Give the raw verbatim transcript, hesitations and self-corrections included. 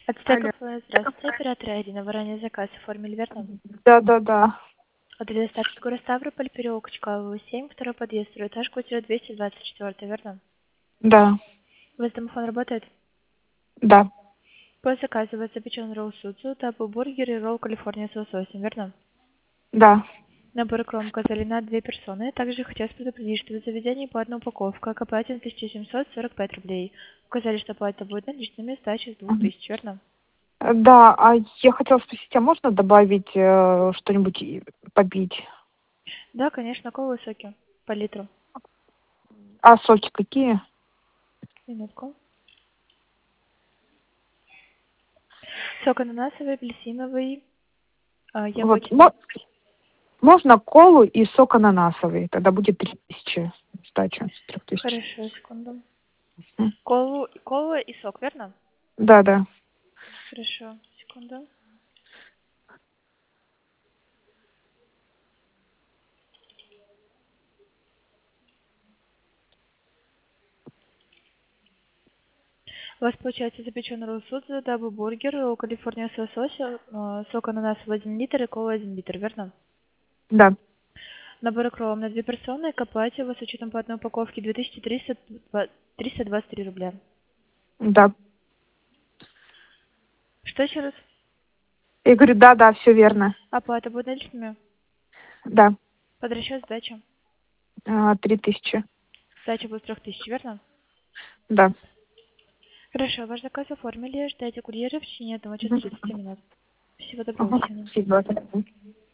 От Алло. Стеков, здравствуйте, оператор Ирина. Вы ранее заказ оформили, верно? Да, да, да. От доставки город Ставрополь, переулок Чкалова, семь, второй подъезд, второй этаж, квартира двести двадцать четыре, верно? Да, У вас домофон работает? да, По заказу у вас запечен ролл суцу, тапу бургер и ролл Калифорния с лососем, верно? да. Набор кром указали на две персоны. Также хотелось предупредить, что в заведении по одной упаковке, как оплатим тысяча семьсот сорок пять рублей. Указали, что оплата будет наличными, сдача с двух Мгм. тысяч, верно? Э, Да, а я хотела спросить, а можно добавить э, что-нибудь и попить? Да, конечно, колы соки по литру. А соки какие? Минутку. Сок ананасовый, апельсиновый, а, Вот, яблочный. мо- можно колу и сок ананасовый, тогда будет три тысячи сдача с трех тысяч. Хорошо, секунду. М. Колу, кола и сок, верно? Да, да. Хорошо, секунду. У вас получается запеченный ролл судзу, дабл бургер, ролл Калифорния с лососем, а, сок ананасовый один литр и кола один литр, верно? Да, Набор кром на две персоны, к оплате у вас с учетом по одной упаковке две тысячи триста двадцать три рубля. да. Что еще раз? Я говорю, да, да, все верно. Оплата будет наличными? Да, Под расчет сдача. а, три тысячи. Сдача будет трех тысяч, верно? Да. Хорошо, ваш заказ оформили, ждайте курьера в течение одного часа Мгм. тридцати минут. Всего доброго, Ага, Ксения. спасибо.